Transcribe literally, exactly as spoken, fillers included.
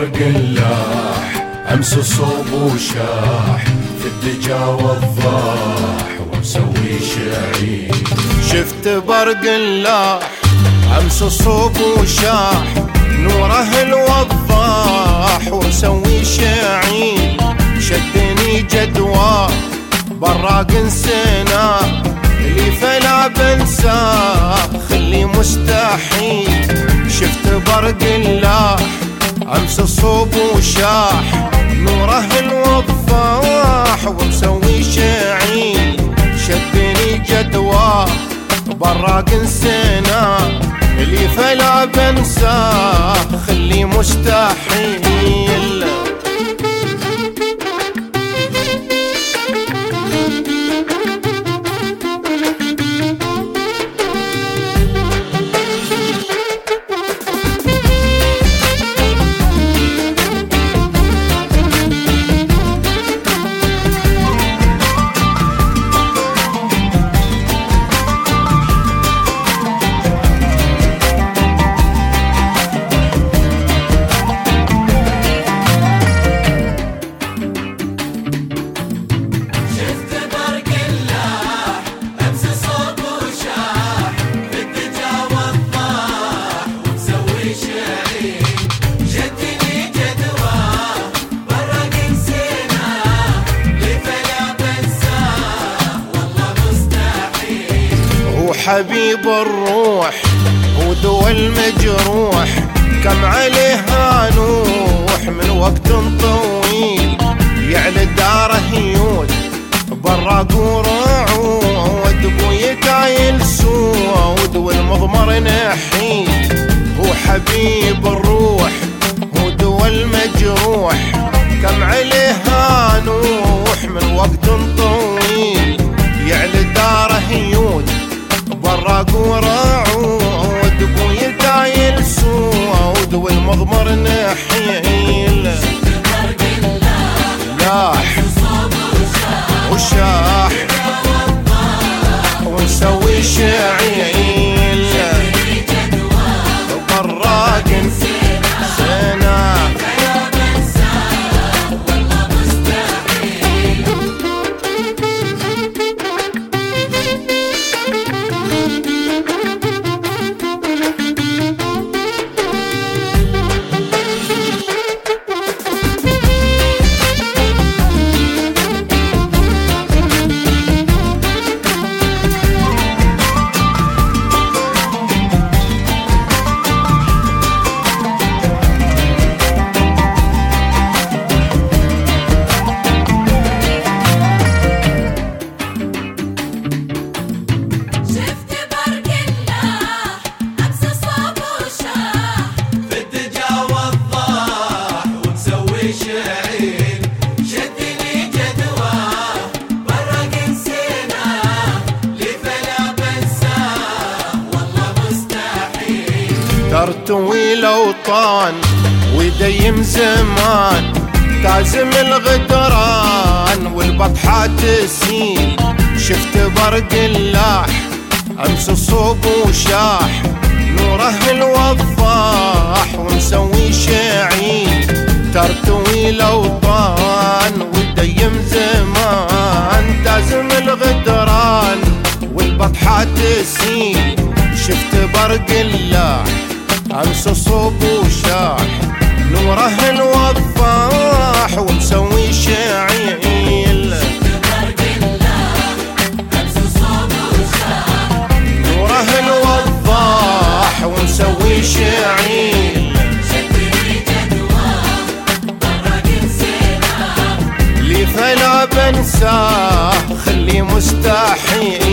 برق اللاح امس صوب وشاح في الدجا والضاح ومسوي شعير. شفت برق اللاح امس صوب وشاح نوره الوضاح ومسوي شعير. شدني جدوى براق نسينا اللي فلا بنساه خلي مستحيل. شفت برق اللاح امس الصوب وشاح نوره الوضاح ومسوي شعيل. شدني جدوى براق نسينا اللي فلا بنساه خلي مستحيل. حبيب الروح ودوى المجروح كم عليها نوح من وقت طويل. يعلى داره يود براق ورعود بويتايل سود والمضمر نحيل. هو حبيب الروح ودوى المجروح كم عليها نوح من وقت طويل. يعلى داره يود براق ورعود بويتايل سود والمضمر نحيل. لاح وشاح ونسوي شعيل براق نسينا. ترتوي الأوطان ويديم زمان تازم الغدران والبطحة تسيل. شفت برق اللاح أمس الصوب وشاح نوره الوضاح ومسوي شعيل. ترتوي الأوطان ويديم زمان تازم الغدران والبطحة تسيل. شفت برق اللاح امس الصوب وشاح نوره الوضاح ومسوي شعيل. نوره الوضاح ومسوي شعيل. اللي فلا بنساه خلي مستحيل.